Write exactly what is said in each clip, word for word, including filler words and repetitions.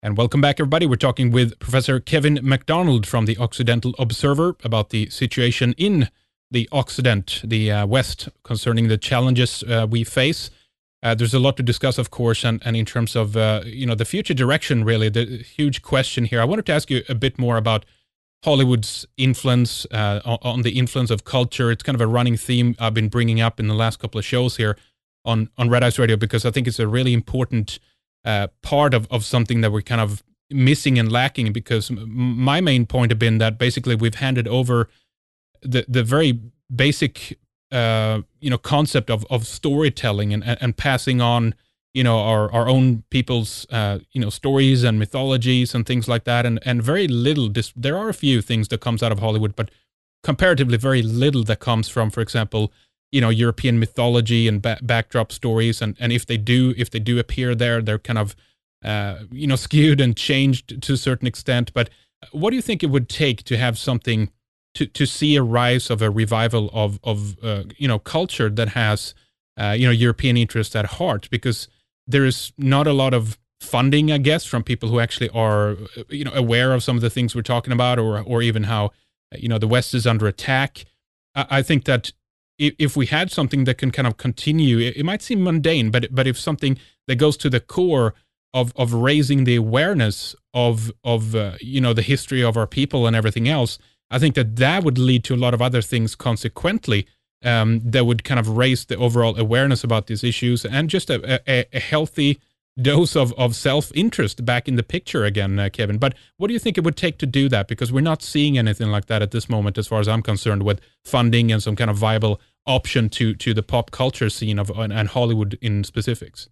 And welcome back, everybody. We're talking with Professor Kevin MacDonald from the Occidental Observer about the situation in the Occident, the uh, West, concerning the challenges uh, we face. Uh, there's a lot to discuss, of course, and, and in terms of uh, you know the future direction, really, the huge question here. I wanted to ask you a bit more about Hollywood's influence, uh, on, on the influence of culture. It's kind of a running theme I've been bringing up in the last couple of shows here on, on Red Ice Radio, because I think it's a really important uh, part of, of something that we're kind of missing and lacking, because m- my main point had been that basically we've handed over the, the very basic uh, you know, concept of, of storytelling and, and passing on, you know, our, our own people's, uh, you know, stories and mythologies and things like that. And, and very little, dis- there are a few things that comes out of Hollywood, but comparatively very little that comes from, for example, you know, European mythology and ba- backdrop stories. And, and if they do, if they do appear there, they're kind of, uh, you know, skewed and changed to a certain extent. But what do you think it would take to have something, to, to see a rise of a revival of, of uh, you know, culture that has, uh, you know, European interest at heart? Because there is not a lot of funding, I guess, from people who actually are, you know, aware of some of the things we're talking about, or or even how, you know, the West is under attack. I, I think that if, if we had something that can kind of continue, it, it might seem mundane, but but if something that goes to the core of of raising the awareness of of uh, you know, the history of our people and everything else, I think that that would lead to a lot of other things consequently. Um, that would kind of raise the overall awareness about these issues, and just a, a, a healthy dose of, of self-interest back in the picture again, uh, Kevin. But what do you think it would take to do that? Because we're not seeing anything like that at this moment, as far as I'm concerned, with funding and some kind of viable option to to the pop culture scene of and, and Hollywood in specifics.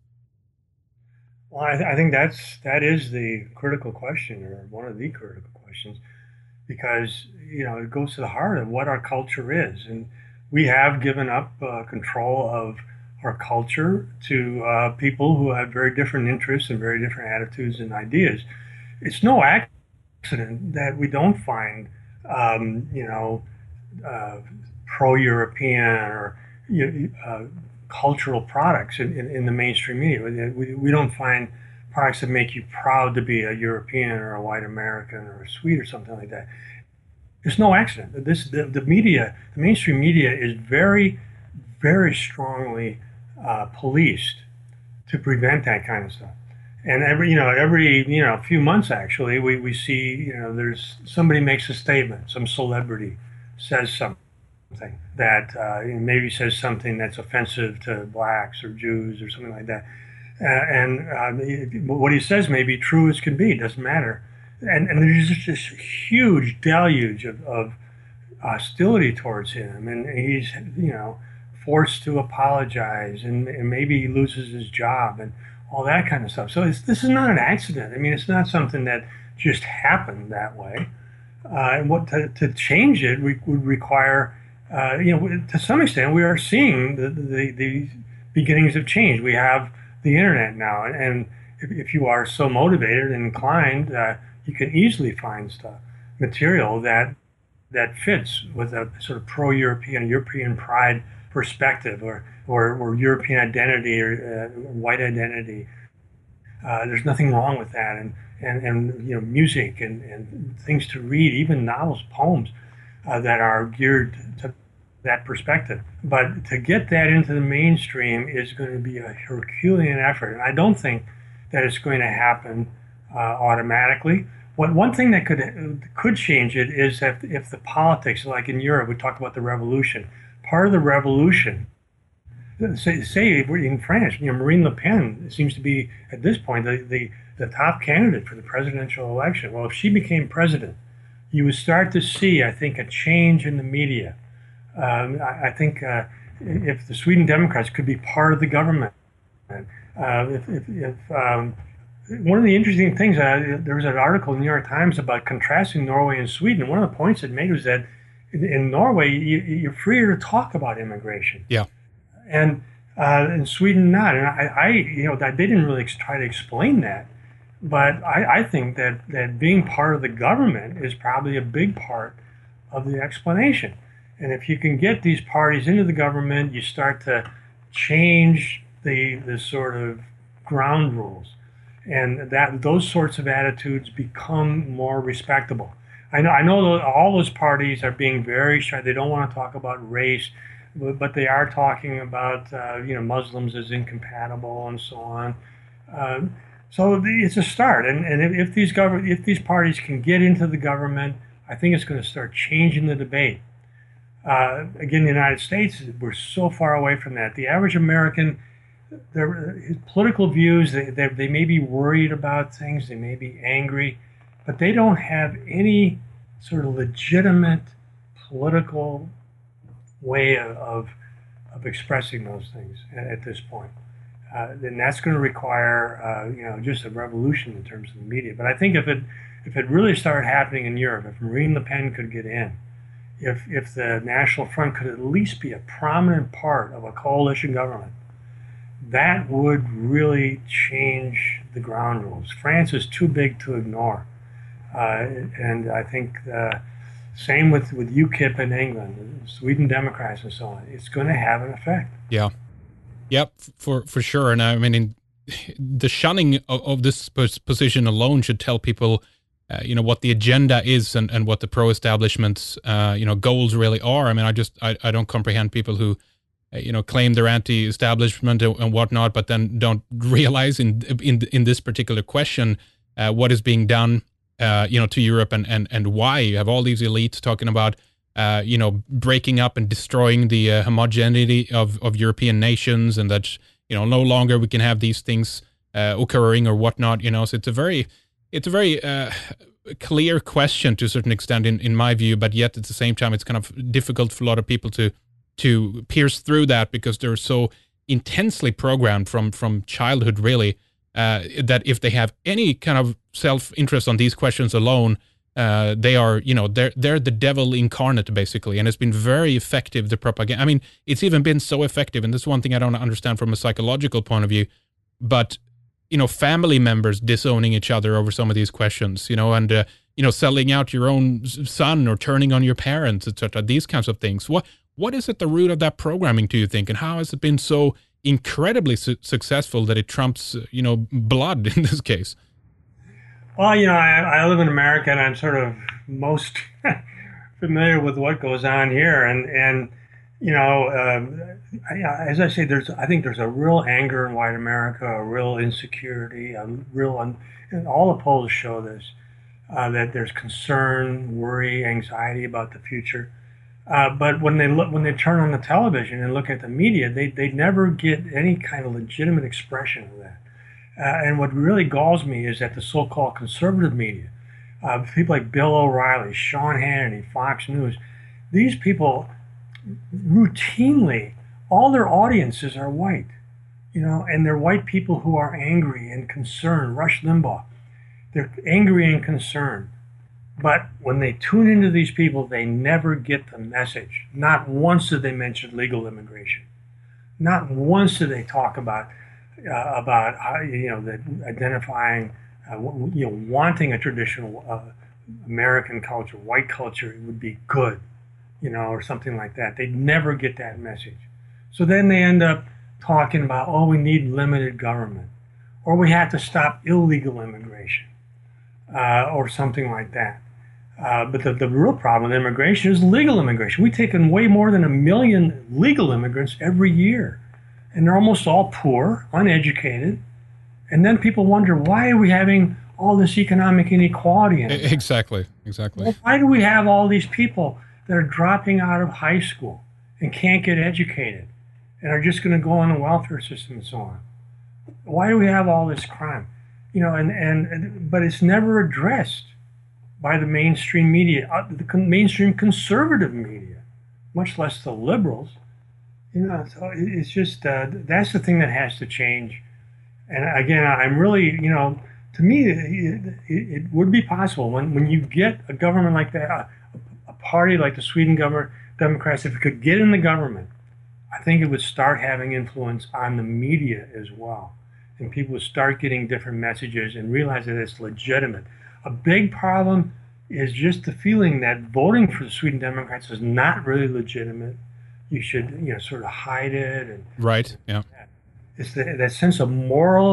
Well, I, th- I think that's that is the critical question, or one of the critical questions, because you know it goes to the heart of what our culture is, and we have given up uh, control of our culture to uh, people who have very different interests and very different attitudes and ideas. It's no accident that we don't find, um, you know, uh, pro-European or uh, cultural products in, in, in the mainstream media. We, we don't find products that make you proud to be a European or a white American or a Swede or something like that. It's no accident. This the, the media, the mainstream media, is very, very strongly uh, policed to prevent that kind of stuff. And every you know every you know few months actually we, we see you know there's somebody makes a statement, some celebrity says something that uh, maybe says something that's offensive to blacks or Jews or something like that. Uh, and uh, what he says may be true as can be, it doesn't matter. And, and there's just this huge deluge of, of hostility towards him. And he's, you know, forced to apologize, and, and maybe he loses his job and all that kind of stuff. So it's, this is not an accident. I mean, it's not something that just happened that way. Uh, and what to, to change it re- would require, uh, you know, to some extent, we are seeing the, the, the beginnings of change. We have the internet now, and if, if you are so motivated and inclined, uh, you can easily find stuff, material that that fits with a sort of pro-European, European pride perspective, or or, or European identity, or uh, white identity. Uh, there's nothing wrong with that, and and, and you know, music and, and things to read, even novels, poems uh, that are geared to that perspective. But to get that into the mainstream is going to be a Herculean effort, and I don't think that it's going to happen uh, automatically. What one thing that could could change it is if if the politics, like in Europe, we talked about the revolution. Part of the revolution, say, say in France, you know, Marine Le Pen seems to be at this point the, the the top candidate for the presidential election. Well, if she became president, you would start to see, I think, a change in the media. Um, I, I think uh, if the Sweden Democrats could be part of the government, uh, if, if, if um, one of the interesting things, uh, there was an article in the New York Times about contrasting Norway and Sweden. One of the points it made was that in, in Norway, you, you're freer to talk about immigration, Yeah. and uh, in Sweden, not. And I, I, you know, that they didn't really try to explain that. But I, I think that, that being part of the government is probably a big part of the explanation. And if you can get these parties into the government, you start to change the the sort of ground rules. and that those sorts of attitudes become more respectable. I know I know that all those parties are being very shy. They don't want to talk about race, but, but they are talking about uh, you know Muslims as incompatible and so on. Uh, so the, it's a start, and and if, if these govern if these parties can get into the government, I think it's going to start changing the debate. Uh, again, the United States, we're so far away from that. The average American, their his political views, they, they, they may be worried about things, they may be angry, but they don't have any sort of legitimate political way of, of expressing those things at, at this point. Uh, and that's going to require, uh, you know, just a revolution in terms of the media. But I think if it if it really started happening in Europe, if Marine Le Pen could get in, if if the National Front could at least be a prominent part of a coalition government, that would really change the ground rules. France is too big to ignore, uh, and I think uh, same with with UKIP in England, Sweden Democrats, and so on. It's going to have an effect. Yeah. Yep, for for sure. And I mean, in, the shunning of, of this position alone should tell people, uh, you know, what the agenda is and, and what the pro-establishment's, uh, you know, goals really are. I mean, I just I, I don't comprehend people who, uh, you know, claim they're anti-establishment and, and whatnot, but then don't realize in in in this particular question uh, what is being done, uh, you know, to Europe and and and why. You have all these elites talking about, Uh, you know, breaking up and destroying the uh, homogeneity of, of European nations, and that, you know, no longer we can have these things uh, occurring or whatnot, you know. So it's a very, it's a very uh, clear question to a certain extent in, in my view, but yet at the same time, it's kind of difficult for a lot of people to to pierce through that because they're so intensely programmed from, from childhood, really, uh, that if they have any kind of self-interest on these questions alone, Uh, they are, you know, they're they're the devil incarnate, basically, and it's been very effective, the propaganda. I mean, it's even been so effective, and this is one thing I don't understand from a psychological point of view, but, you know, family members disowning each other over some of these questions, you know, and, uh, you know, selling out your own son or turning on your parents, et cetera, these kinds of things. What What is at the root of that programming, do you think, and how has it been so incredibly su- successful that it trumps, you know, blood in this case? Well, you know, I, I live in America, and I'm sort of most familiar with what goes on here. And, and you know, uh, I, as I say, there's I think there's a real anger in white America, a real insecurity, a real, un, and all the polls show this, uh, that there's concern, worry, anxiety about the future. Uh, but when they look, when they turn on the television and look at the media, they, they never get any kind of legitimate expression of that. Uh, and what really galls me is that the so-called conservative media, uh, people like Bill O'Reilly, Sean Hannity, Fox News, these people routinely, all their audiences are white, you know, and they're white people who are angry and concerned. Rush Limbaugh, they're angry and concerned. But when they tune into these people, they never get the message. Not once did they mention legal immigration. Not once did they talk about Uh, about how, you know, that identifying, uh, you know, wanting a traditional uh, American culture, white culture, it would be good, you know, or something like that. They never get that message. So then they end up talking about, oh, we need limited government, or we have to stop illegal immigration, uh, or something like that. Uh, but the, the real problem with immigration is legal immigration. We take in way more than a million legal immigrants every year. And they're almost all poor, uneducated. And then people wonder, why are we having all this economic inequality in it? Exactly, exactly. Well, why do we have all these people that are dropping out of high school and can't get educated and are just going to go on the welfare system and so on? Why do we have all this crime? You know, and, and but it's never addressed by the mainstream media, uh, the mainstream conservative media, much less the liberals. You know, so it's just, uh, that's the thing that has to change. And again, I'm really, you know, to me, it, it would be possible when, when you get a government like that, a, a party like the Sweden government, Democrats, if it could get in the government, I think it would start having influence on the media as well. And people would start getting different messages and realize that it's legitimate. A big problem is just the feeling that voting for the Sweden Democrats is not really legitimate. You should, you know, sort of hide it. And right, yeah. It's the, that sense of moral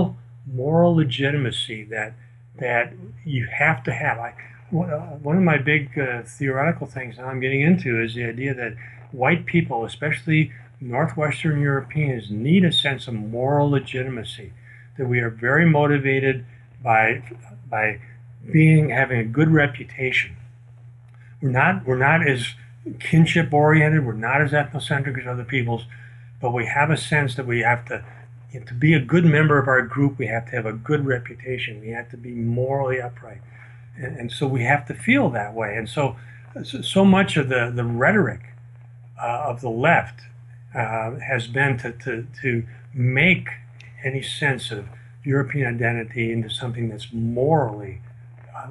moral legitimacy that that you have to have. I, one of my big uh, theoretical things now I'm getting into is the idea that white people, especially Northwestern Europeans, need a sense of moral legitimacy. That we are very motivated by by being having a good reputation. We're not we're not as kinship oriented. We're not as ethnocentric as other peoples, but we have a sense that we have to to be a good member of our group. We have to have a good reputation. We have to be morally upright, and, and so we have to feel that way. And so so much of the the rhetoric uh, of the left uh, has been to to to make any sense of European identity into something that's morally uh,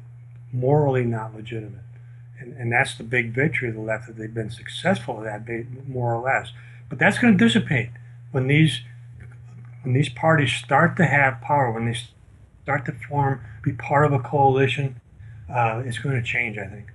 morally not legitimate. And, and that's the big victory of the left, that they've been successful at that, more or less. But that's going to dissipate when these when these parties start to have power, when they start to form, be part of a coalition. Uh, it's going to change, I think.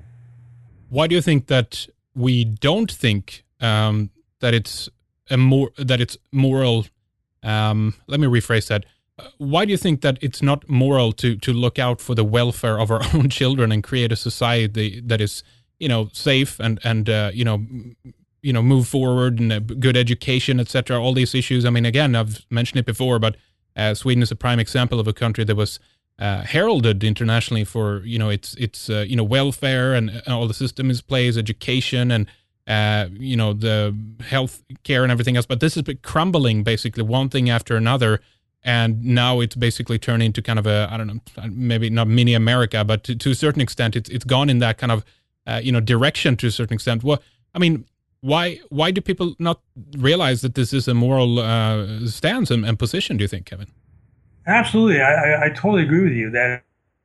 Why do you think that we don't think um, that it's a more that it's moral? Um, let me rephrase that. Why do you think that it's not moral to to look out for the welfare of our own children and create a society that is, you know, safe and and uh, you know, you know, move forward and a good education, et cetera. All these issues. I mean, again, I've mentioned it before, but uh, Sweden is a prime example of a country that was uh, heralded internationally for, you know, its its uh, you know, welfare and, and all the systems in place, education and uh, you know, the health care and everything else. But this has been crumbling, basically, one thing after another. And now it's basically turned into kind of a, I don't know, maybe not mini America, but to, to a certain extent, it's it's gone in that kind of, uh, you know, direction to a certain extent. Well, I mean, why why do people not realize that this is a moral uh, stance and, and position, do you think, Kevin? Absolutely. I, I, I totally agree with you that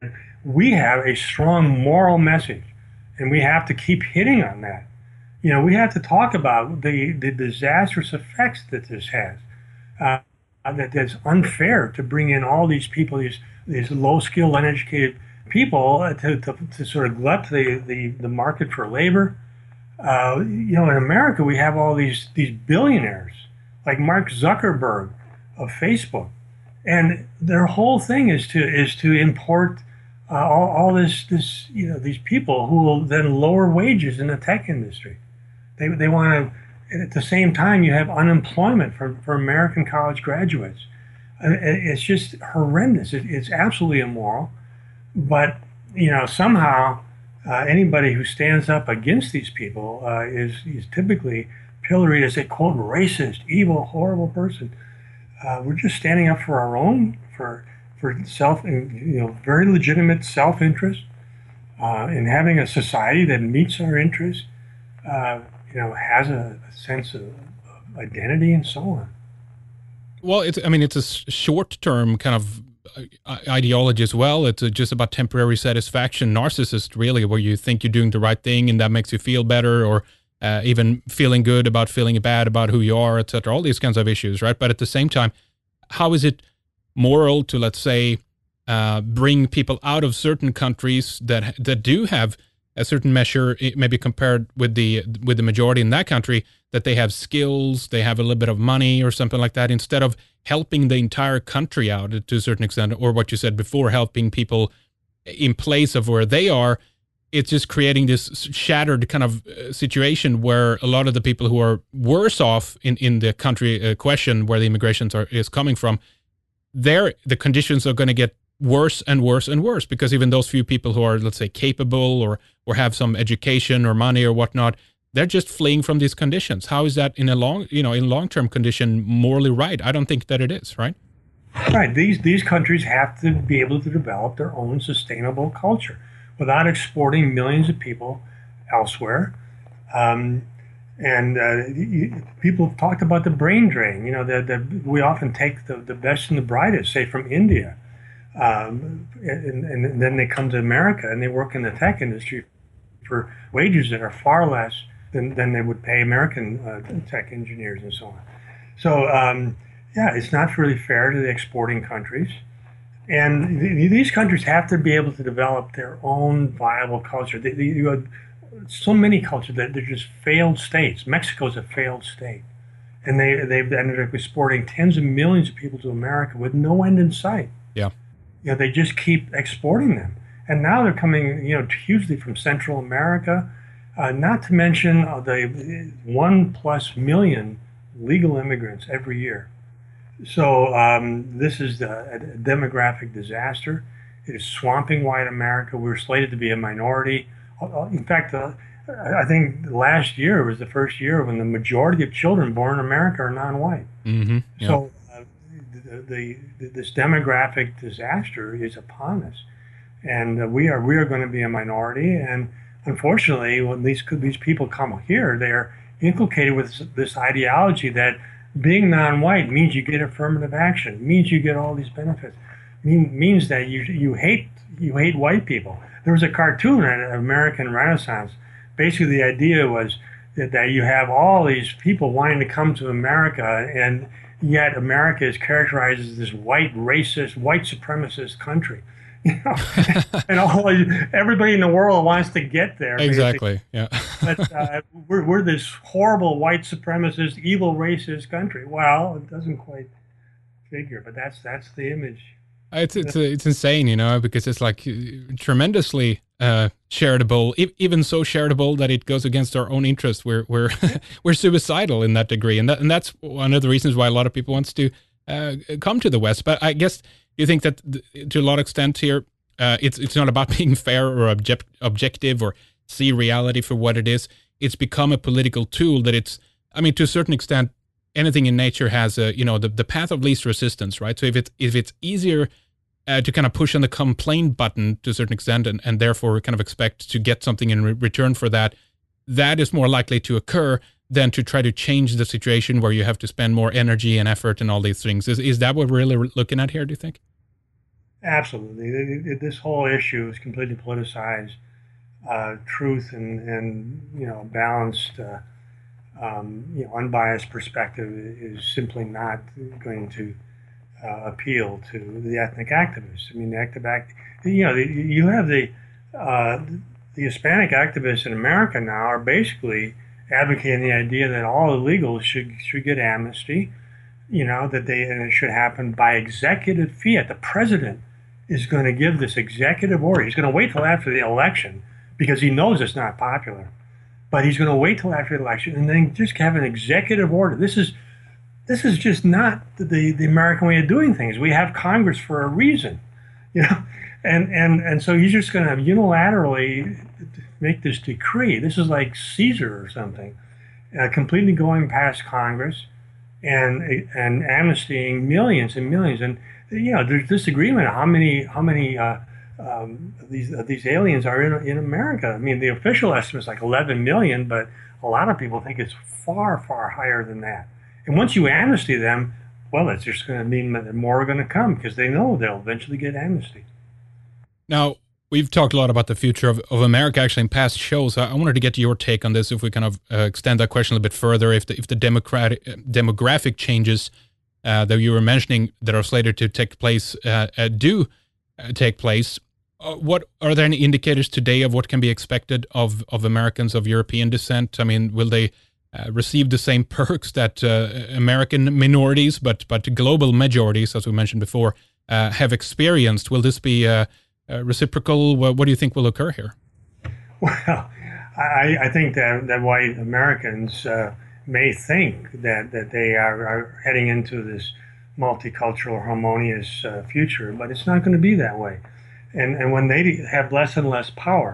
we have a strong moral message, and we have to keep hitting on that. You know, we have to talk about the, the disastrous effects that this has. Uh, that it's unfair to bring in all these people, these these low-skilled, uneducated people uh, to, to, to sort of glut the, the, the market for labor. Uh, you know, in America, we have all these these billionaires like Mark Zuckerberg of Facebook, and their whole thing is to is to import uh, all, all this this you know these people who will then lower wages in the tech industry. They they want to. At the same time, you have unemployment for, for American college graduates. It's just horrendous. It, it's absolutely immoral. But, you know, somehow uh, anybody who stands up against these people uh, is, is typically pilloried as a, quote, racist, evil, horrible person. Uh, we're just standing up for our own, for for self, you know, very legitimate self-interest uh, in having a society that meets our interests. Uh, you know, has a, a sense of, of identity and so on. Well, it's, I mean, it's a short-term kind of ideology as well. It's just about temporary satisfaction, narcissist, really, where you think you're doing the right thing and that makes you feel better, or uh, even feeling good about feeling bad about who you are, et cetera. All these kinds of issues, right? But at the same time, how is it moral to, let's say, uh, bring people out of certain countries that that do have a certain measure, maybe compared with the with the majority in that country, that they have skills, they have a little bit of money or something like that, instead of helping the entire country out to a certain extent, or what you said before, helping people in place of where they are. It's just creating this shattered kind of situation where a lot of the people who are worse off in, in the country uh, question, where the immigration are, is coming from, there the conditions are going to get worse and worse and worse, because even those few people who are, let's say, capable or or have some education or money or whatnot, they're just fleeing from these conditions. How is that in a long, you know, in long-term condition morally right? I don't think that it is, right? Right. These these countries have to be able to develop their own sustainable culture without exporting millions of people elsewhere. Um, and uh, you, people have talked about the brain drain. You know, that we often take the, the best and the brightest, say from India. Um, and, and then they come to America and they work in the tech industry for wages that are far less than, than they would pay American uh, tech engineers and so on. So, um, yeah, it's not really fair to the exporting countries. And th- these countries have to be able to develop their own viable culture. They, they, you have so many cultures that they're just failed states. Mexico is a failed state. and they they've ended up exporting tens of millions of people to America with no end in sight. Yeah. You know, they just keep exporting them, and now they're coming, you know, hugely from Central America. Uh, not to mention uh, the one plus million legal immigrants every year. So um, this is a, a demographic disaster. It is swamping white America. We're slated to be a minority. In fact, uh, I think last year was the first year when the majority of children born in America are non-white. Mm-hmm. Yeah. So uh, the, the, this demographic disaster is upon us, and uh, we are we are going to be a minority. And unfortunately, when these these people come here, they're inculcated with this, this ideology that being non-white means you get affirmative action, means you get all these benefits, mean, means that you you hate you hate white people. There was a cartoon at American Renaissance. Basically, the idea was that, that you have all these people wanting to come to America, and yet America is characterized as this white, racist, white supremacist country. You know, and all everybody in the world wants to get there. Exactly. Yeah. But uh, we're we're this horrible white supremacist, evil, racist country. Well, it doesn't quite figure, but that's that's the image. It's it's it's insane, you know, because it's like tremendously uh, charitable, e- even so charitable that it goes against our own interests. We're we're we're suicidal in that degree, and that and that's one of the reasons why a lot of people wants to uh, come to the West. But I guess you think that th- to a lot of extent here, uh, it's it's not about being fair or object- objective or see reality for what it is. It's become a political tool that it's. I mean, to a certain extent, anything in nature has a, you know, the, the path of least resistance, right? So if it's if it's easier uh, to kind of push on the complaint button to a certain extent, and, and therefore kind of expect to get something in re- return for that, that is more likely to occur than to try to change the situation where you have to spend more energy and effort and all these things. Is is that what we're really looking at here, do you think? Absolutely. This whole issue is completely politicized. Uh, truth and, and, you know, balanced uh, Um, you know, unbiased perspective is simply not going to uh, appeal to the ethnic activists. I mean, the active act, you know, the, you have the uh, the Hispanic activists in America now are basically advocating the idea that all illegals should should get amnesty. You know, that they and it should happen by executive fiat. The president is going to give this executive order. He's going to wait till after the election because he knows it's not popular. But he's going to wait till after the election and then just have an executive order. This is this is just not the, the American way of doing things. We have Congress for a reason, you know, and and and so he's just going to unilaterally make this decree. This is like Caesar or something, uh, completely going past Congress and and amnestying millions and millions. And you know, there's disagreement on how many how many. Uh, Um, these uh, these aliens are in in America. I mean, the official estimate is like eleven million, but a lot of people think it's far, far higher than that. And once you amnesty them, well, it's just going to mean that more are going to come because they know they'll eventually get amnesty. Now, we've talked a lot about the future of, of America actually in past shows. I, I wanted to get your take on this, if we kind of uh, extend that question a little bit further. If the, if the democratic, uh, demographic changes uh, that you were mentioning that are slated to take place uh, uh, do uh, take place, Uh, what are there any indicators today of what can be expected of, of Americans of European descent? I mean, will they uh, receive the same perks that uh, American minorities, but but global majorities, as we mentioned before, uh, have experienced? Will this be uh, uh, reciprocal? What, what do you think will occur here? Well, I, I think that, that white Americans uh, may think that, that they are, are heading into this multicultural, harmonious uh, future, but it's not going to be that way. And and when they have less and less power,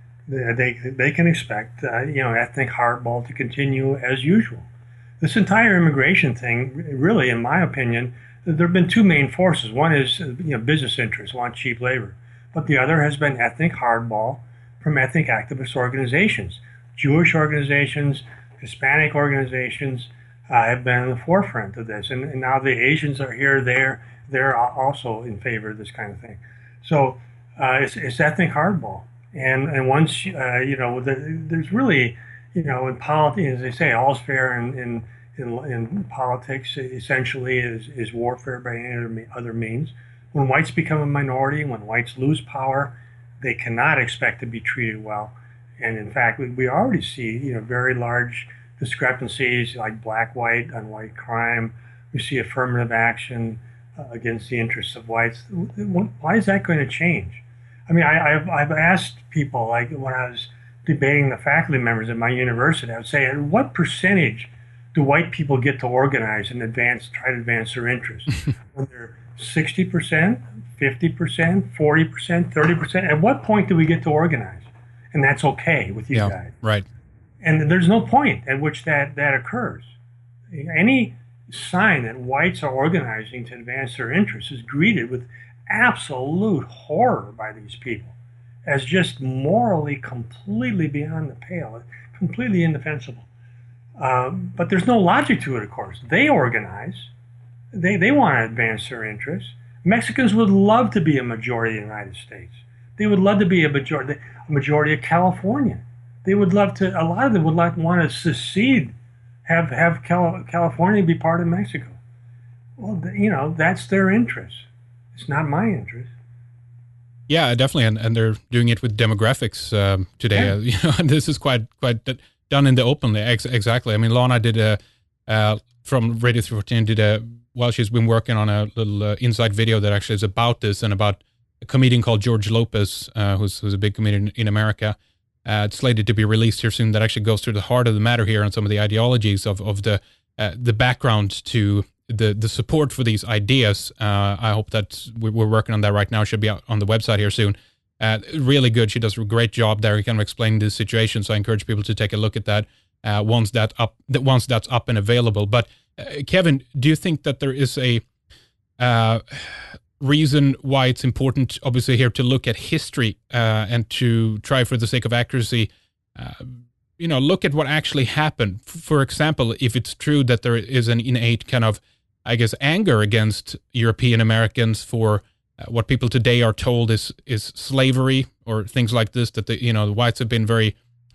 they they can expect uh, you know ethnic hardball to continue as usual. This entire immigration thing, really, in my opinion, there have been two main forces. One is you know business interests want cheap labor, but the other has been ethnic hardball from ethnic activist organizations, Jewish organizations, Hispanic organizations uh, have been in the forefront of this, and, and now the Asians are here. They're they're also in favor of this kind of thing. So uh, it's, it's ethnic hardball, and and once uh, you know, the, there's really, you know, in politics, as they say, all's fair in in, in, in politics. Essentially, is is warfare by any other means. When whites become a minority, when whites lose power, they cannot expect to be treated well. And in fact, we, we already see you know very large discrepancies like black, white, on white crime. We see affirmative action uh, against the interests of whites. Why is that going to change? I mean, I, I've, I've asked people, like when I was debating the faculty members at my university, I would say, what percentage do white people get to organize and advance, try to advance their interests? When they're sixty percent, fifty percent, forty percent, thirty percent? At what point do we get to organize? And that's okay with you yeah, guys. Right. And there's no point at which that, that occurs. Any sign that whites are organizing to advance their interests is greeted with absolute horror by these people as just morally completely beyond the pale, completely indefensible. Um, but there's no logic to it, of course. They organize. They, they want to advance their interests. Mexicans would love to be a majority of the United States. They would love to be a majority, a majority of California. They would love to, a lot of them would like want to secede, have, have Cal, California be part of Mexico. Well, you know, that's their interest. It's not my interest. Yeah, definitely, and, and they're doing it with demographics um, today. Yeah. Uh, you know, and this is quite quite done in the open. Ex- exactly. I mean, Lana did a uh, from Radio three fourteen did a well. She's been working on a little uh, inside video that actually is about this and about a comedian called George Lopez, uh, who's who's a big comedian in America. Uh, it's slated to be released here soon. That actually goes through the heart of the matter here and some of the ideologies of of the uh, the background to the the support for these ideas. Uh, I hope that we're working on that right now. It should be out on the website here soon. Uh, really good. She does a great job there. Kind of explaining this situation. So I encourage people to take a look at that uh, once that up that once that's up and available. But uh, Kevin, do you think that there is a uh, reason why it's important, obviously, here to look at history uh, and to try, for the sake of accuracy, uh, you know, look at what actually happened? For example, if it's true that there is an innate kind of, I guess, anger against European Americans for uh, what people today are told is is slavery or things like this, that the you know the whites have been very,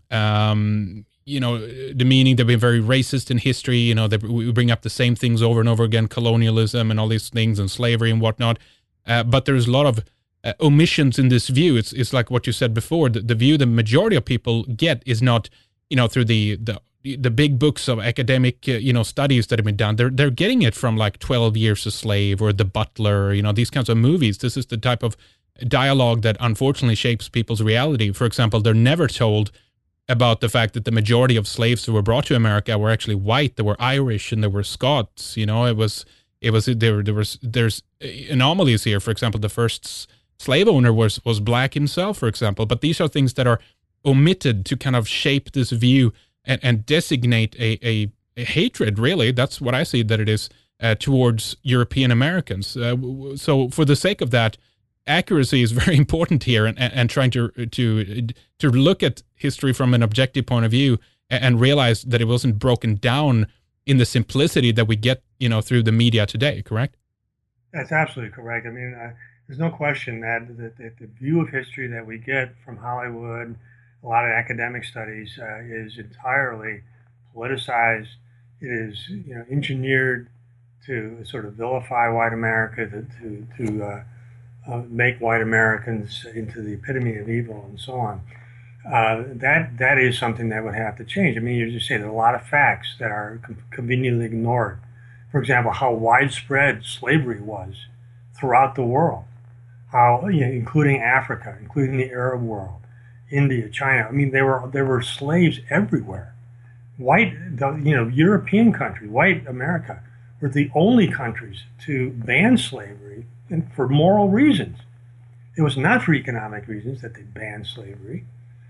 um, you know, demeaning. They've been very racist in history. You know, they, we bring up the same things over and over again, colonialism and all these things and slavery and whatnot. Uh, but there's a lot of uh, omissions in this view. It's it's like what you said before. The, the view the majority of people get is not, you know, through the the the big books of academic, uh, you know, studies that have been done. They're they're getting it from like twelve Years a Slave or The Butler, you know, these kinds of movies. This is the type of dialogue that unfortunately shapes people's reality. For example, they're never told about the fact that the majority of slaves who were brought to America were actually white. They were Irish and they were Scots. You know, it was it was there. There was there's anomalies here. For example, the first slave owner was was black himself, for example. But these are things that are omitted to kind of shape this view and, and designate a, a, a hatred, really. That's what I see that it is uh, towards European Americans. Uh, so for the sake of that, accuracy is very important here, and, and, and trying to to to look at history from an objective point of view and, and realize that it wasn't broken down in the simplicity that we get, you know, through the media today, correct? That's absolutely correct. I mean, uh, there's no question that the, the, the view of history that we get from Hollywood, a lot of academic studies, uh, is entirely politicized. It is, you know, engineered to sort of vilify white America, to to, to uh, uh, make white Americans into the epitome of evil, and so on. Uh, that that is something that would have to change. I mean, you just say there are a lot of facts that are com- conveniently ignored. For example, how widespread slavery was throughout the world, how, you know, including Africa, including the Arab world, India, China. I mean, there were there were slaves everywhere. White, the, you know, European countries, white America, were the only countries to ban slavery, and for moral reasons. It was not for economic reasons that they banned slavery.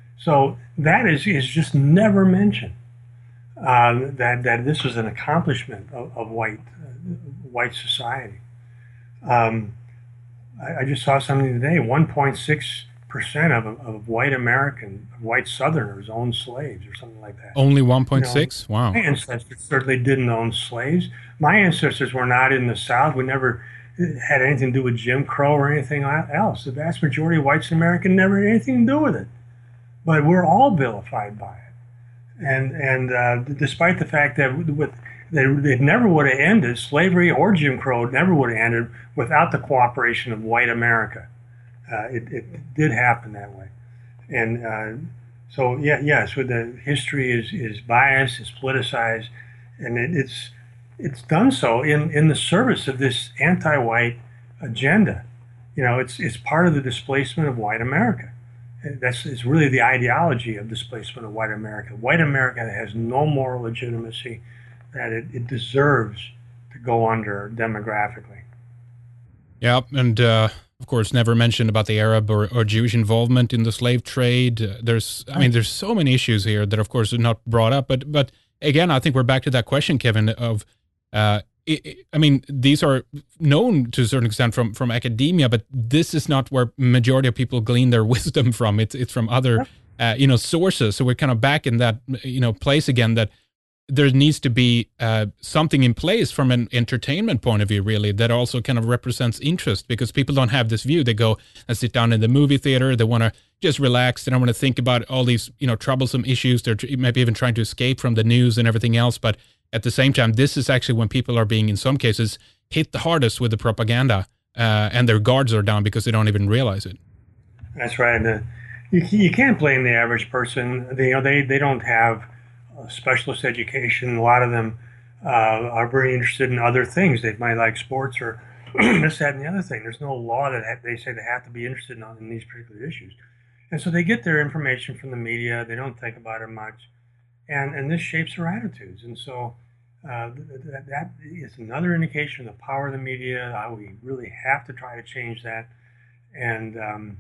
So that is is just never mentioned. Um, that that this was an accomplishment of, of white uh, white society. Um, I, I just saw something today. one point six percent of, of white American, white Southerners own slaves, or something like that. Only one point six? You know, wow. My ancestors certainly didn't own slaves. My ancestors were not in the South. We never had anything to do with Jim Crow or anything else. The vast majority of whites in America never had anything to do with it. But we're all vilified by it. And and uh, despite the fact that with that it never would have ended, slavery or Jim Crow never would have ended without the cooperation of white America. Uh, it, it did happen that way. And uh, So yeah, yes, with the history is is biased, it's politicized, and it, it's it's done so in in the service of this anti-white agenda. You know, it's it's part of the displacement of white America. That's it's really the ideology of displacement of white America. White America has no moral legitimacy, that it, it deserves to go under demographically. Yeah, and uh, of course, never mentioned about the Arab or, or Jewish involvement in the slave trade. Uh, there's, I mean, there's so many issues here that, of course, are not brought up. But, but again, I think we're back to that question, Kevin. Of, uh, I, I mean, these are known to a certain extent from from academia, but this is not where majority of people glean their wisdom from. It's it's from other, uh, you know, sources. So we're kind of back in that, you know, place again that there needs to be uh, something in place from an entertainment point of view, really, that also kind of represents interest, because people don't have this view. They go and sit down in the movie theater. They want to just relax. They don't want to think about all these, you know, troublesome issues. They're maybe even trying to escape from the news and everything else. But at the same time, this is actually when people are being, in some cases, hit the hardest with the propaganda, uh, and their guards are down because they don't even realize it. That's right. Uh, you, you can't blame the average person. They, you know, they, they don't have specialist education. A lot of them uh, are very interested in other things. They might like sports or this, that, and the other thing. There's no law that ha- they say they have to be interested in, in these particular issues. And so they get their information from the media. They don't think about it much. And, and this shapes their attitudes. And so uh, that, that is another indication of the power of the media, how we really have to try to change that. And um,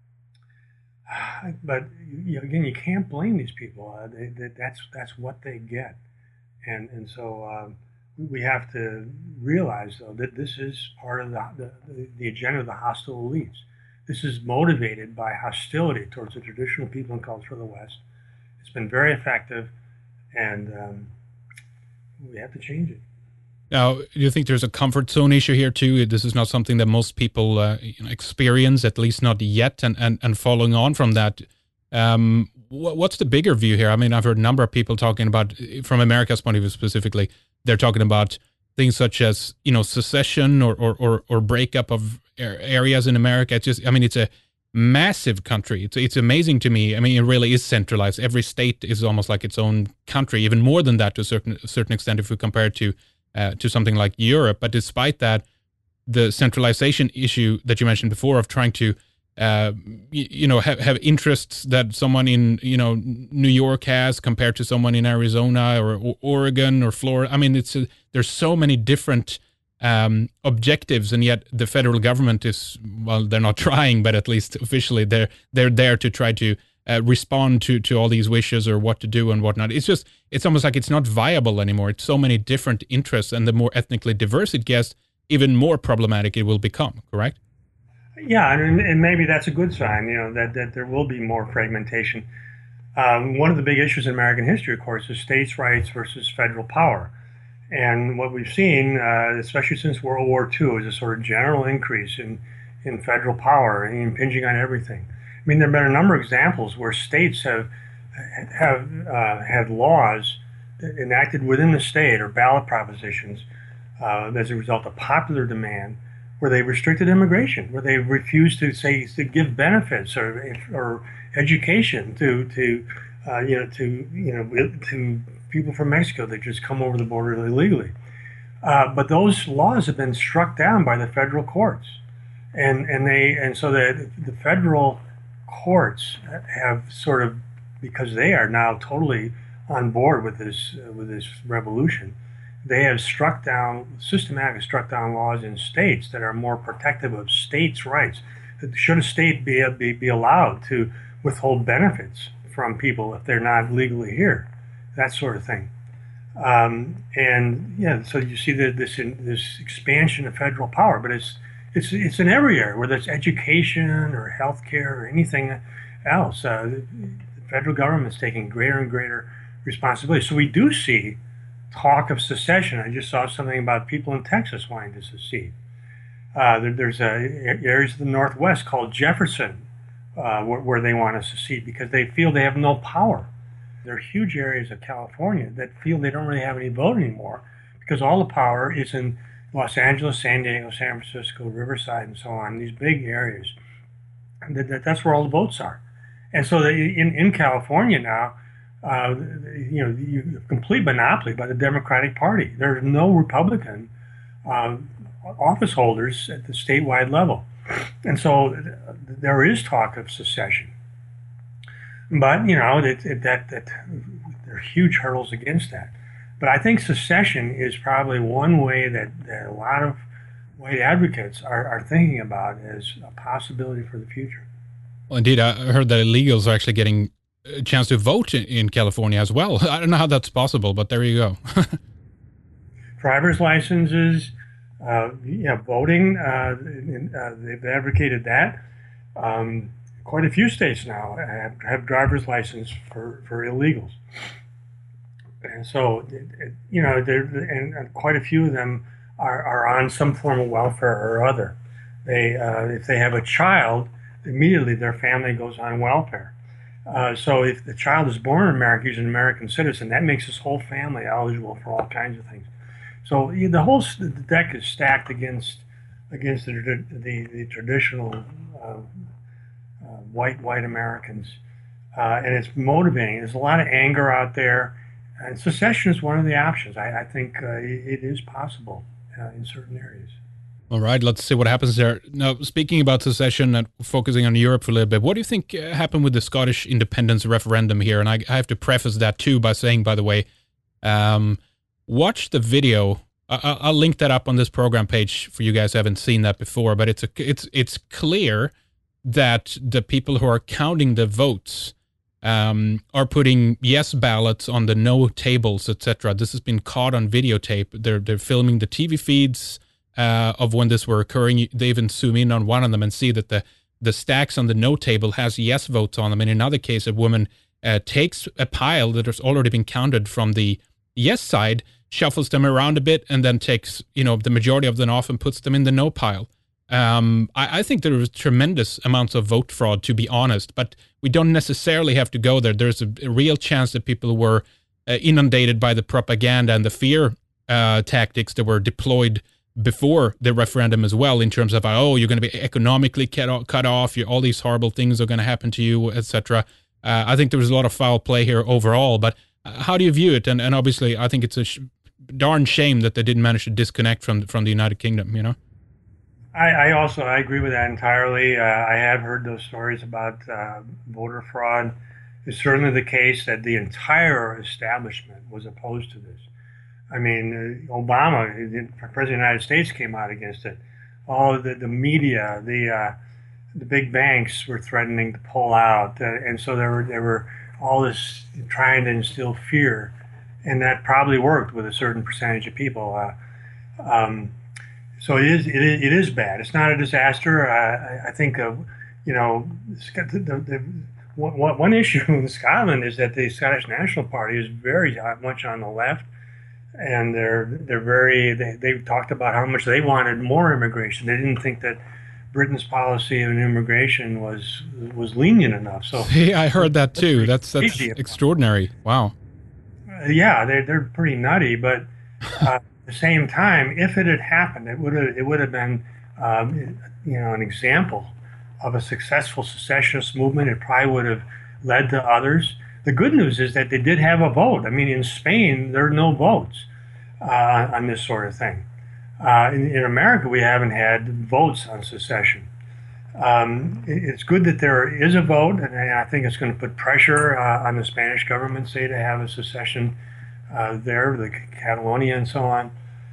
but you know, again, you can't blame these people. Uh, they, they, that's that's what they get, and and so um, we have to realize though that this is part of the, the the agenda of the hostile elites. This is motivated by hostility towards the traditional people and culture of the West. It's been very effective, and um, we have to change it. Now, do you think there's a comfort zone issue here too? This is not something that most people uh, you know, experience, at least not yet. And, and, and following on from that, um, wh- what's the bigger view here? I mean, I've heard a number of people talking about, from America's point of view specifically, they're talking about things such as, you know, secession or or, or, or breakup of areas in America. It's just, I mean, it's a massive country. It's it's amazing to me. I mean, it really is centralized. Every state is almost like its own country, even more than that to a certain a certain extent if we compare it to Uh, to something like Europe. But despite that, the centralization issue that you mentioned before of trying to, uh, you, you know, have, have interests that someone in, you know, New York has compared to someone in Arizona or, or Oregon or Florida. I mean, it's a, there's so many different um, objectives, and yet the federal government is, well, they're not trying, but at least officially they're they're there to try to Uh, respond to to all these wishes or what to do and whatnot. It's just, it's almost like it's not viable anymore. It's so many different interests, and the more ethnically diverse it gets, even more problematic it will become, correct? Yeah, and, and maybe that's a good sign, you know, that, that there will be more fragmentation. Um, one of the big issues in American history, of course, is states' rights versus federal power. And what we've seen, uh, especially since World War Two, is a sort of general increase in, in federal power and impinging on everything. I mean, there have been a number of examples where states have have uh, had laws enacted within the state or ballot propositions uh, as a result of popular demand, where they restricted immigration, where they refused to say to give benefits or or education to to uh, you know to you know to people from Mexico that just come over the border illegally. Uh, but those laws have been struck down by the federal courts, and and they and so the the federal courts have sort of, because they are now totally on board with this uh, with this revolution, they have struck down, systematically struck down laws in states that are more protective of states' rights. Should a state be be, be allowed to withhold benefits from people if they're not legally here, that sort of thing. Um, and yeah, so you see the, this in, this expansion of federal power, but it's It's it's in every area, whether it's education or healthcare or anything else. Uh, the federal government is taking greater and greater responsibility. So we do see talk of secession. I just saw something about people in Texas wanting to secede. Uh, there, there's uh, areas of the Northwest called Jefferson uh, where, where they want to secede because they feel they have no power. There are huge areas of California that feel they don't really have any vote anymore because all the power is in Los Angeles, San Diego, San Francisco, Riverside, and so on, these big areas. That, that, that's where all the votes are. And so in, in California now, uh, you know, you complete monopoly by the Democratic Party. There's no Republican uh, office holders at the statewide level. And so there is talk of secession. But, you know, it, it, that, that there are huge hurdles against that. But I think secession is probably one way that, that a lot of white advocates are, are thinking about as a possibility for the future. Well, indeed, I heard that illegals are actually getting a chance to vote in, in California as well. I don't know how that's possible, but there you go. Driver's licenses, uh, yeah, voting, uh, uh, they've advocated that. Um, quite a few states now have, have driver's license for, for illegals. And so, it, it, you know, and, and quite a few of them are, are on some form of welfare or other. They, uh, if they have a child, immediately their family goes on welfare. Uh, so if the child is born in America, he's an American citizen, that makes his whole family eligible for all kinds of things. So the whole the deck is stacked against against the the, the traditional uh, uh, white white Americans, uh, and it's motivating. There's a lot of anger out there, and secession is one of the options. I, I think uh, it, it is possible uh, in certain areas. All right, let's see what happens there. Now, speaking about secession and focusing on Europe for a little bit, what do you think happened with the Scottish independence referendum here? And I, I have to preface that too by saying, by the way, um, watch the video. I, I'll link that up on this program page for you guys who haven't seen that before. But it's a, it's it's clear that the people who are counting the votes um, are putting yes ballots on the no tables, et cetera. This has been caught on videotape. They're they're filming the T V feeds Uh, of when this were occurring. They even zoom in on one of them and see that the the stacks on the no table has yes votes on them. In another case, a woman uh, takes a pile that has already been counted from the yes side, shuffles them around a bit, and then takes, you know, the majority of them off and puts them in the no pile. Um, I, I think there was tremendous amounts of vote fraud, to be honest, but we don't necessarily have to go there. There's a, a real chance that people were uh, inundated by the propaganda and the fear uh, tactics that were deployed before the referendum as well, in terms of, oh, you're going to be economically cut, cut off, you, all these horrible things are going to happen to you, et cetera. Uh, I think there was a lot of foul play here overall, but how do you view it? And, and obviously, I think it's a sh- darn shame that they didn't manage to disconnect from from the United Kingdom, you know? I, I also, I agree with that entirely. Uh, I have heard those stories about uh, voter fraud. It's certainly the case that the entire establishment was opposed to this. I mean, uh, Obama, the President of the United States, came out against it. All the, the media, the uh, the big banks were threatening to pull out, uh, and so there were there were all this trying to instill fear, and that probably worked with a certain percentage of people. Uh, um, so it is, it is it is bad. It's not a disaster. Uh, I, I think of, you know, the, the, the, one, one issue in Scotland is that the Scottish National Party is very much on the left. And they're they're very they they've talked about how much they wanted more immigration. They didn't think that Britain's policy of immigration was was lenient enough. So yeah, I heard that too. That's that's extraordinary. Wow. Uh, yeah, they're they're pretty nutty. But uh, at the same time, if it had happened, it would have it would have been um, you know an example of a successful secessionist movement. It probably would have led to others. The good news is that they did have a vote. I mean, in Spain, there are no votes uh, on this sort of thing. Uh, in, in America, we haven't had votes on secession. Um, it, it's good that there is a vote, and I think it's going to put pressure uh, on the Spanish government, say, to have a secession uh, there, the Catalonia and so on.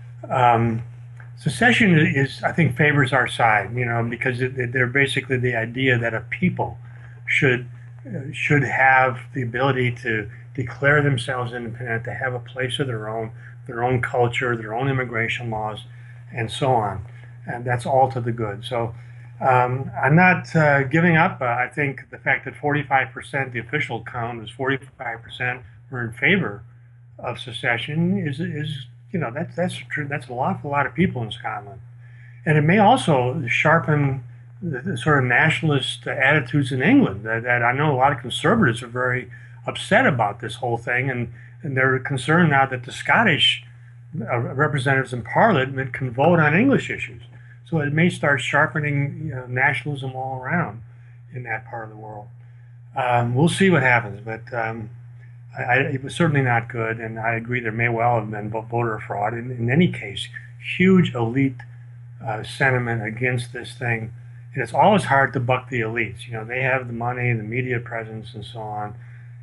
Um, secession is, I think, favors our side, you know, because it, it, they're basically the idea that a people should should have the ability to declare themselves independent, to have a place of their own, their own culture, their own immigration laws, and so on. And that's all to the good. So um, I'm not uh, giving up. Uh, I think the fact that forty-five percent, the official count is forty-five percent were in favor of secession is, is you know, that's, that's, true. That's a lot for a lot of people in Scotland. And it may also sharpen the, the sort of nationalist attitudes in England that, that I know a lot of conservatives are very upset about this whole thing, and, and they're concerned now that the Scottish uh, representatives in Parliament can vote on English issues. So it may start sharpening, you know, nationalism all around in that part of the world. Um, we'll see what happens, but um, I, I, it was certainly not good, and I agree there may well have been voter fraud. In, in any case, huge elite uh, sentiment against this thing, and it's always hard to buck the elites. You know, they have the money, the media presence, and so on,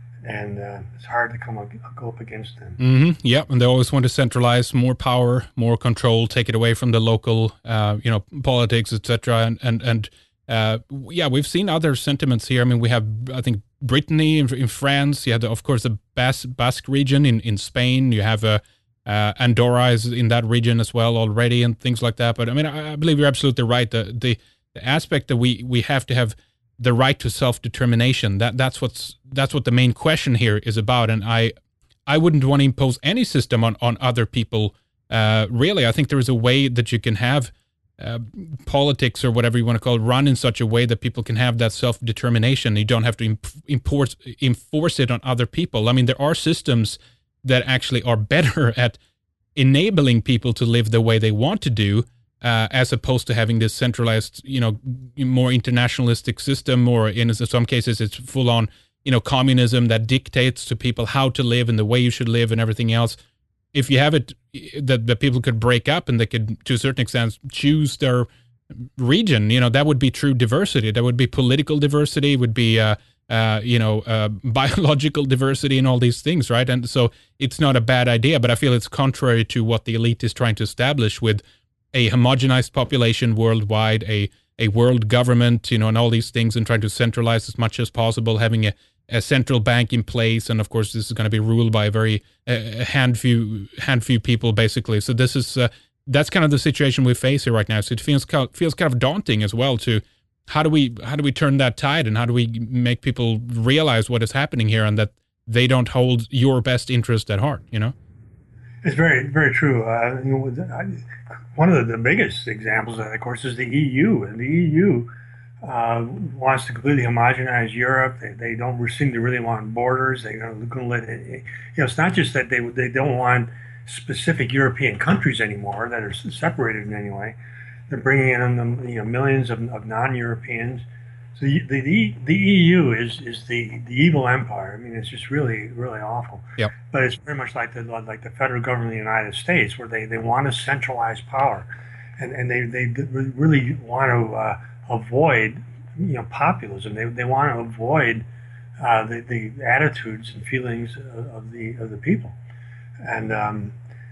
and uh, it's hard to come up, go up against them. Mm-hmm. Yeah, and they always want to centralize more power, more control, take it away from the local, uh, you know, politics, et cetera. And and and uh, yeah, we've seen other sentiments here. I mean, we have, I think, Brittany in, in France. You have, the, of course, the Bas- Basque region in, in Spain. You have uh, uh, Andorra is in that region as well already, and things like that. But I mean, I, I believe you're absolutely right. The, the the aspect that we we have to have the right to self-determination. That that's what's that's what the main question here is about. And I I wouldn't want to impose any system on, on other people. Uh, really, I think there is a way that you can have uh, politics or whatever you want to call it run in such a way that people can have that self-determination. You don't have to imp- import, enforce it on other people. I mean, there are systems that actually are better at enabling people to live the way they want to do, uh, as opposed to having this centralized, you know, more internationalistic system, or in some cases it's full-on, you know, communism that dictates to people how to live and the way you should live and everything else. If you have it that the people could break up and they could, to a certain extent, choose their region, you know, that would be true diversity. That would be political diversity, would be, uh, uh, you know, uh, biological diversity and all these things, right? And so it's not a bad idea, but I feel it's contrary to what the elite is trying to establish with a homogenized population worldwide, a a world government, you know, and all these things, and trying to centralize as much as possible, having a, a central bank in place. And of course, this is going to be ruled by a very uh, hand few hand few people, basically. So this is uh, that's kind of the situation we face here right now. So it feels feels kind of daunting as well. To how do we how do we turn that tide, and how do we make people realize what is happening here, and that they don't hold your best interest at heart, you know? It's very, very true. Uh, you know, one of the, the biggest examples, of course, is the E U. And the E U uh, wants to completely homogenize Europe. They, they don't seem to really want borders. They're going to let it. You know, it's not just that they they don't want specific European countries anymore that are separated in any way. They're bringing in them, you know, millions of, of non-Europeans. So the, the the E U is is the, the evil empire. I mean, it's just really really awful. Yep. But it's very much like the like the federal government of the United States, where they, they want to centralize power, and and they, they really want to uh, avoid, you know, populism. They they want to avoid uh, the the attitudes and feelings of the of the people, and um,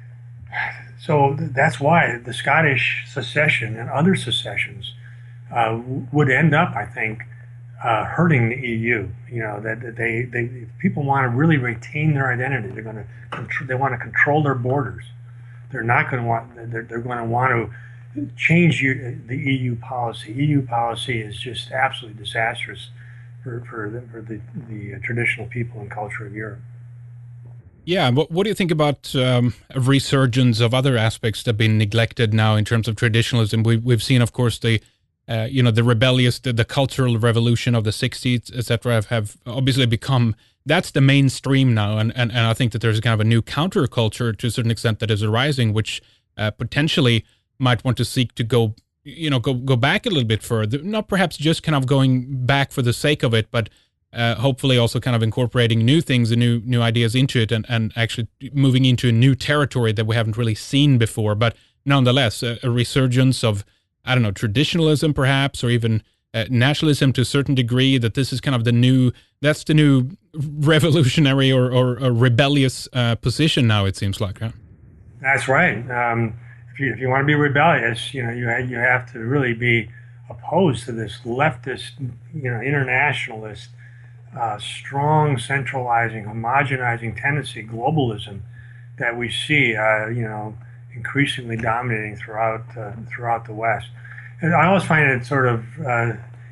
so that's why the Scottish secession and other secessions Uh, would end up, I think, uh, hurting the E U. You know, that, that they, they, if people want to really retain their identity, they're going to, contr- they want to control their borders. They're not going to want, they're, they're going to want to change your, the E U policy. E U policy is just absolutely disastrous for, for, the, for the, the traditional people and culture of Europe. Yeah, but what do you think about um, a resurgence of other aspects that have been neglected now in terms of traditionalism? We, we've seen, of course, the Uh, you know, the rebellious, the, the cultural revolution of the sixties, et cetera, have, have obviously become, that's the mainstream now. And, and, and I think that there's kind of a new counterculture to a certain extent that is arising, which uh, potentially might want to seek to go, you know, go, go back a little bit further. Not perhaps just kind of going back for the sake of it, but uh, hopefully also kind of incorporating new things and new new ideas into it, and, and actually moving into a new territory that we haven't really seen before. But nonetheless, a, a resurgence of, I don't know, traditionalism perhaps, or even uh, nationalism to a certain degree, that this is kind of the new, that's the new revolutionary or, or, or rebellious uh, position now, it seems like, huh? That's right. Um, if you, if you want to be rebellious, you know, you, ha- you have to really be opposed to this leftist, you know, internationalist, uh, strong centralizing, homogenizing tendency, globalism, that we see, uh, you know, increasingly dominating throughout uh, throughout the West. And I always find it sort of uh,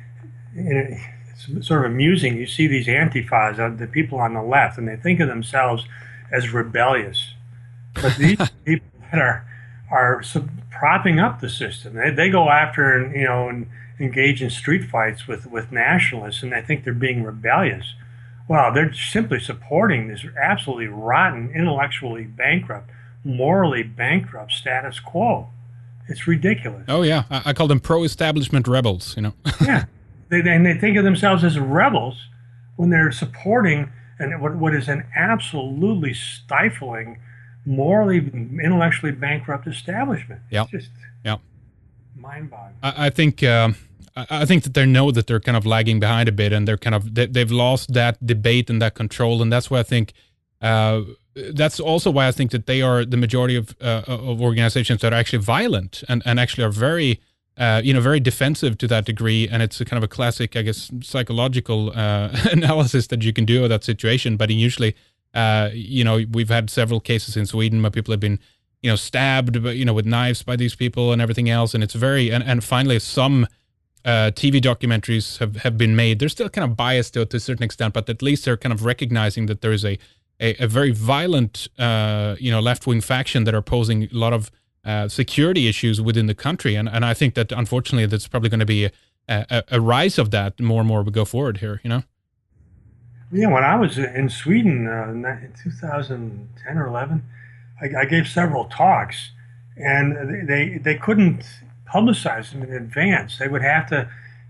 it's sort of amusing. You see these antifas, uh, the people on the left, and they think of themselves as rebellious, but these people that are are sub- propping up the system. They, they go after and, you know, and engage in street fights with with nationalists, and they think they're being rebellious. Well, they're simply supporting this absolutely rotten, intellectually bankrupt, morally bankrupt status quo. It's ridiculous. Oh yeah, I, I call them pro-establishment rebels. You know. Yeah, they, they and they think of themselves as rebels when they're supporting and what, what is an absolutely stifling, morally, intellectually bankrupt establishment. Yeah. It's just Yeah. mind-boggling. I, I think um, I, I think that they know that they're kind of lagging behind a bit, and they're kind of they, they've lost that debate and that control, and that's why I think uh, that's also why I think that they are the majority of uh, of organizations that are actually violent and, and actually are very uh, you know very defensive to that degree, and it's a kind of a classic, I guess, psychological uh, analysis that you can do of that situation. But usually, uh, you know, we've had several cases in Sweden where people have been you know stabbed, you know, with knives by these people and everything else, and it's very and and finally some. Uh, T V documentaries have, have been made. They're still kind of biased to, to a certain extent, but at least they're kind of recognizing that there is a a, a very violent, uh, you know, left-wing faction that are posing a lot of uh, security issues within the country, and and I think that unfortunately that's probably going to be a, a, a rise of that more and more we go forward here. You know. Yeah, when I was in Sweden uh, in two thousand ten or eleven, I, I gave several talks, and they they couldn't publicize them in advance. They would have to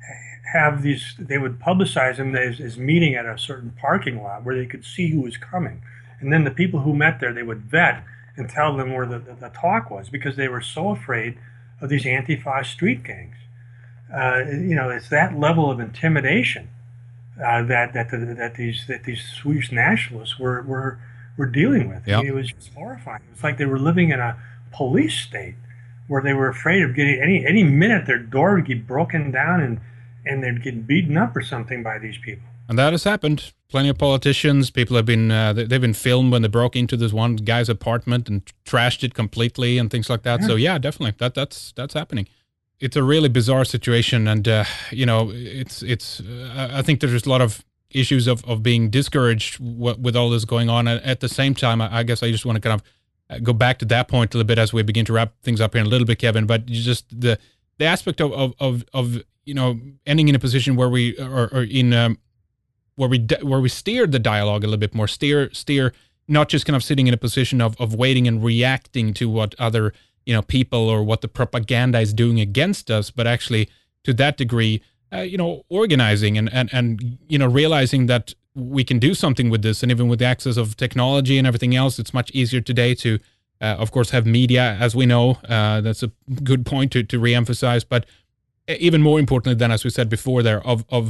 have these. They would publicize them as, as meeting at a certain parking lot where they could see who was coming, and then the people who met there they would vet and tell them where the, the, the talk was because they were so afraid of these Antifa street gangs. Uh, you know, it's that level of intimidation uh, that that the, that these that these Swedish nationalists were were were dealing with. Yep. I mean, it was just horrifying. It's like they were living in a police state where they were afraid of getting any any minute their door would get broken down and and they'd get beaten up or something by these people. And that has happened. Plenty of politicians, people have been uh, they've been filmed when they broke into this one guy's apartment and trashed it completely and things like that. Yeah. So yeah, definitely that that's that's happening. It's a really bizarre situation, and uh, you know, it's it's. Uh, I think there's just a lot of issues of, of being discouraged w- with all this going on. And at the same time, I, I guess I just want to kind of go back to that point a little bit as we begin to wrap things up here in a little bit, Kevin. But you just the the aspect of of of, of you know ending in a position where we or, or in um, where we where we steer the dialogue a little bit more, steer steer not just kind of sitting in a position of of waiting and reacting to what other you know, people or what the propaganda is doing against us, but actually to that degree, uh, you know, organizing and, and, and, you know, realizing that we can do something with this. And even with the access of technology and everything else, it's much easier today to, uh, of course, have media, as we know. Uh, that's a good point to, to reemphasize. But even more importantly than, as we said before there, of, of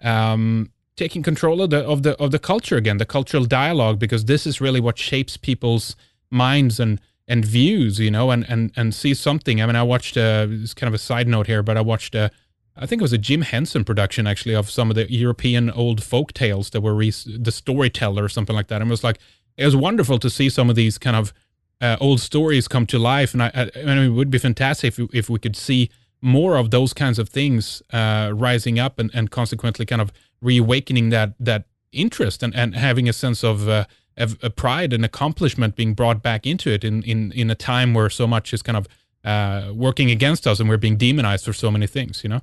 um, taking control of the, of the, of the culture again, the cultural dialogue, because this is really what shapes people's minds and, and views, you know, and, and, and see something. I mean, I watched, uh, it's kind of a side note here, but I watched, uh, I think it was a Jim Henson production, actually, of some of the European old folk tales that were re- The Storyteller or something like that. And it was like, it was wonderful to see some of these kind of uh, old stories come to life. And I, I, I mean, it would be fantastic if, if we could see more of those kinds of things uh, rising up and, and consequently kind of reawakening that, that interest and, and having a sense of, uh, of a pride and accomplishment being brought back into it in, in, in a time where so much is kind of uh, working against us and we're being demonized for so many things, you know?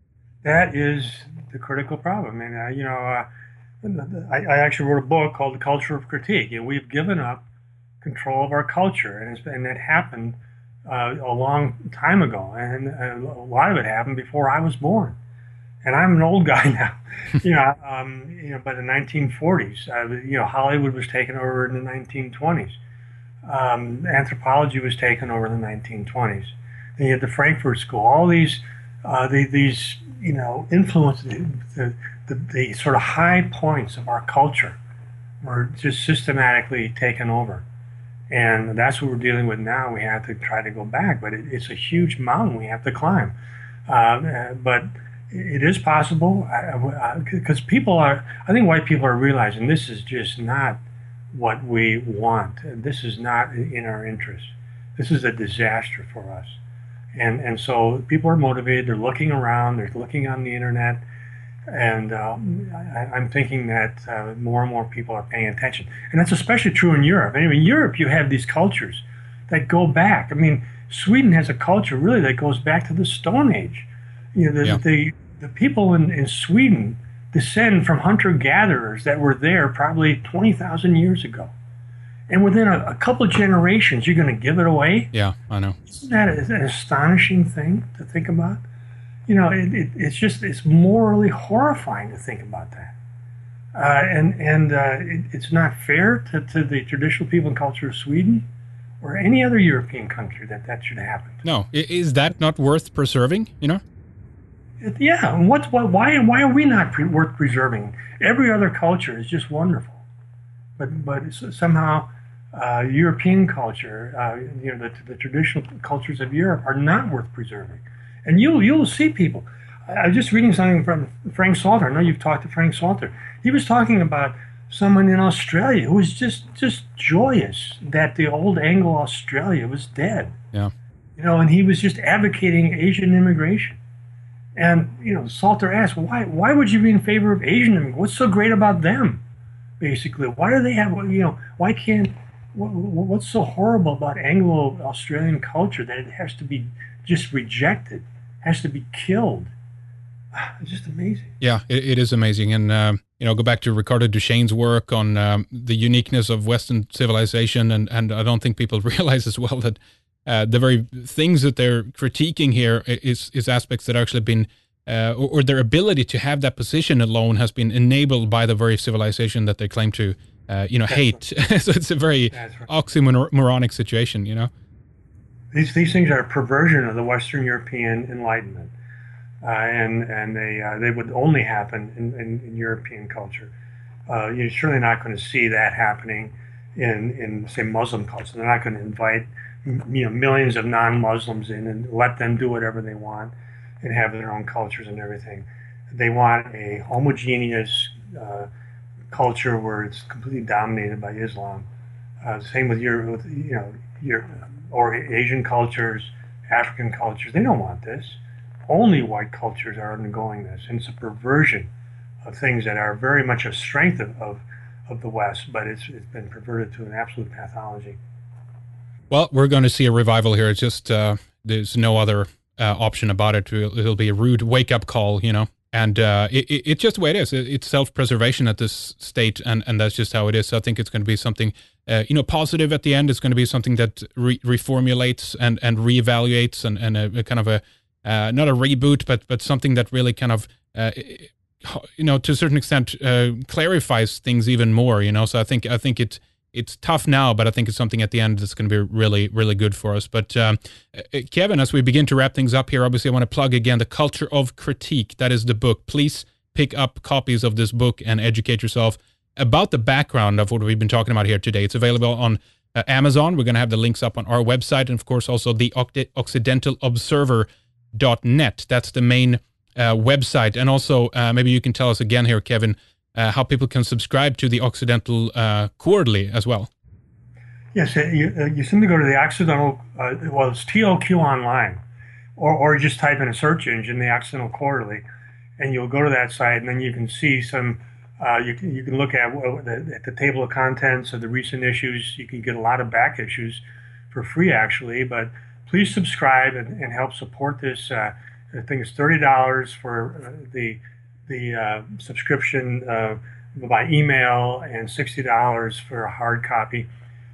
That is the critical problem. And, uh, you know, uh, I, I actually wrote a book called The Culture of Critique. And we've given up control of our culture. And, it's, and that happened uh, a long time ago. And uh, a lot of it happened before I was born. And I'm an old guy now, you know. Um, you know, by the nineteen forties, uh, you know, Hollywood was taken over in the nineteen twenties. Um, anthropology was taken over in the nineteen twenties. Then you had the Frankfurt School. All these, uh, the, these, you know, influences the, the the sort of high points of our culture were just systematically taken over, and that's what we're dealing with now. We have to try to go back, but it, it's a huge mountain we have to climb. Uh, but it is possible because people are, I think white people are realizing this is just not what we want. This is not in our interest. This is a disaster for us. And and so people are motivated. They're looking around. They're looking on the internet. And um, I, I'm thinking that uh, more and more people are paying attention. And that's especially true in Europe. I mean, in Europe, you have these cultures that go back. I mean, Sweden has a culture really that goes back to the Stone Age. You know, the, yeah. the The people in, in Sweden descend from hunter-gatherers that were there probably twenty thousand years ago. And within a, a couple of generations, you're going to give it away? Yeah, I know. Isn't that an astonishing thing to think about? You know, it, it, it's just, it's morally horrifying to think about that. Uh, and and uh, it, it's not fair to, to the traditional people and culture of Sweden or any other European country that that should happen. No, is that not worth preserving? You know? It, yeah. And what's why why are we not pre- worth preserving? Every other culture is just wonderful, but but somehow uh, European culture, uh, you know, the, the traditional cultures of Europe are not worth preserving. And you'll you'll see people. I was just reading something from Frank Salter. I know you've talked to Frank Salter. He was talking about someone in Australia who was just just joyous that the old Anglo-Australia was dead. Yeah. You know, and he was just advocating Asian immigration. And, you know, Salter asked, why why would you be in favor of Asian immigration? What's so great about them, basically? Why do they have, you know, why can't, what, what's so horrible about Anglo-Australian culture that it has to be just rejected, has to be killed? It's just amazing. Yeah, it, it is amazing. And, um, you know, go back to Ricardo Duchesne's work on um, the uniqueness of Western civilization. And, and I don't think people realize as well that uh, the very things that they're critiquing here is, is aspects that actually been, uh, or, or their ability to have that position alone has been enabled by the very civilization that they claim to, uh, you know, That's hate. Right. So it's a very right. oxymoronic situation, you know? These, these things are a perversion of the Western European Enlightenment. Uh, and and they uh, they would only happen in, in, in European culture. Uh, you're certainly not going to see that happening in, in say Muslim culture. They're not going to invite you know millions of non-Muslims in and let them do whatever they want and have their own cultures and everything. They want a homogeneous uh, culture where it's completely dominated by Islam. Uh, same with your with, you know your or Asian cultures, African cultures. They don't want this. Only white cultures are undergoing this, and it's a perversion of things that are very much a strength of, of, of the West, but it's it's been perverted to an absolute pathology. Well, we're going to see a revival here. It's just uh, there's no other uh, option about it. It'll, it'll be a rude wake-up call, you know, and uh, it, it, it's just the way it is. It's self-preservation at this state, and, and that's just how it is. So I think it's going to be something, uh, you know, positive at the end. It's going to be something that re- reformulates and, and reevaluates and, and a, a kind of a Uh, not a reboot, but but something that really kind of, uh, you know, to a certain extent, uh, clarifies things even more. You know, so I think I think it it's tough now, but I think it's something at the end that's going to be really really good for us. But um, Kevin, as we begin to wrap things up here, obviously I want to plug again The Culture of Critique. That is the book. Please pick up copies of this book and educate yourself about the background of what we've been talking about here today. It's available on uh, Amazon. We're going to have the links up on our website, and of course also the Occidental Observer. Dot net. That's the main uh, website. And also, uh, maybe you can tell us again here, Kevin, uh, how people can subscribe to the Occidental uh, Quarterly as well. Yes, you, uh, you simply go to the Occidental, uh, well, it's T O Q online, or, or just type in a search engine, the Occidental Quarterly, and you'll go to that site, and then you can see some, uh, you, can, you can look at, the, at the table of contents of the recent issues. You can get a lot of back issues for free, actually, but please subscribe and, and help support this. Uh, I think it's thirty dollars for uh, the the uh, subscription uh, by email and sixty dollars for a hard copy.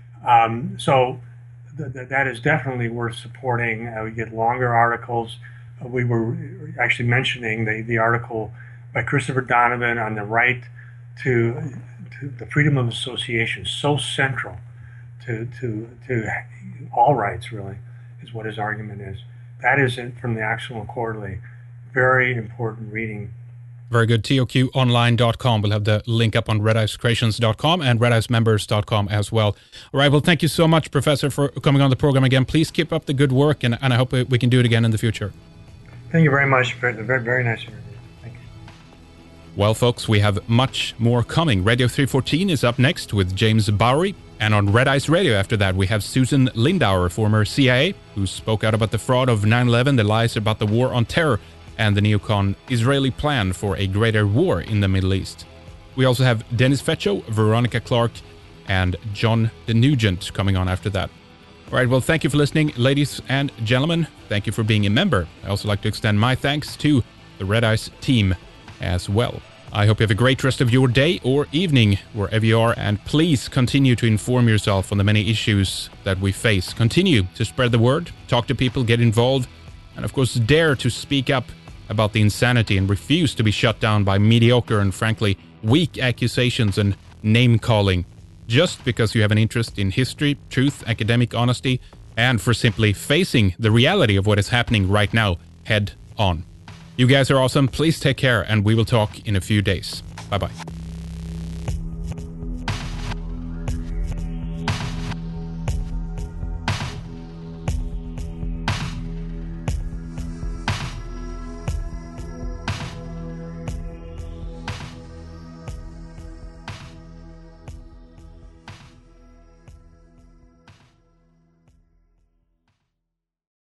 Um, so th- th- that is definitely worth supporting. Uh, we get longer articles. Uh, we were actually mentioning the, the article by Christopher Donovan on the right to, to the freedom of association, so central to, to, to all rights, really. Is what his argument is. That is it from the Occidental Quarterly. Very important reading. Very good. T O Q online dot com. We'll have the link up on red ice creations dot com and red ice members dot com as well. All right. Well, thank you so much, Professor, for coming on the program again. Please keep up the good work, and, and I hope we can do it again in the future. Thank you very much. Very, very nice interview. Thank you. Well, folks, we have much more coming. Radio three fourteen is up next with James Bowery. And on Red Ice Radio after that, we have Susan Lindauer, former C I A, who spoke out about the fraud of nine eleven, the lies about the war on terror, and the neocon Israeli plan for a greater war in the Middle East. We also have Dennis Fetcho, Veronica Clark, and John De Nugent coming on after that. All right, well, thank you for listening, ladies and gentlemen. Thank you for being a member. I also like to extend my thanks to the Red Ice team as well. I hope you have a great rest of your day or evening, wherever you are, and please continue to inform yourself on the many issues that we face. Continue to spread the word, talk to people, get involved, and of course dare to speak up about the insanity and refuse to be shut down by mediocre and frankly weak accusations and name-calling just because you have an interest in history, truth, academic honesty, and for simply facing the reality of what is happening right now head on. You guys are awesome. Please take care, and we will talk in a few days. Bye-bye.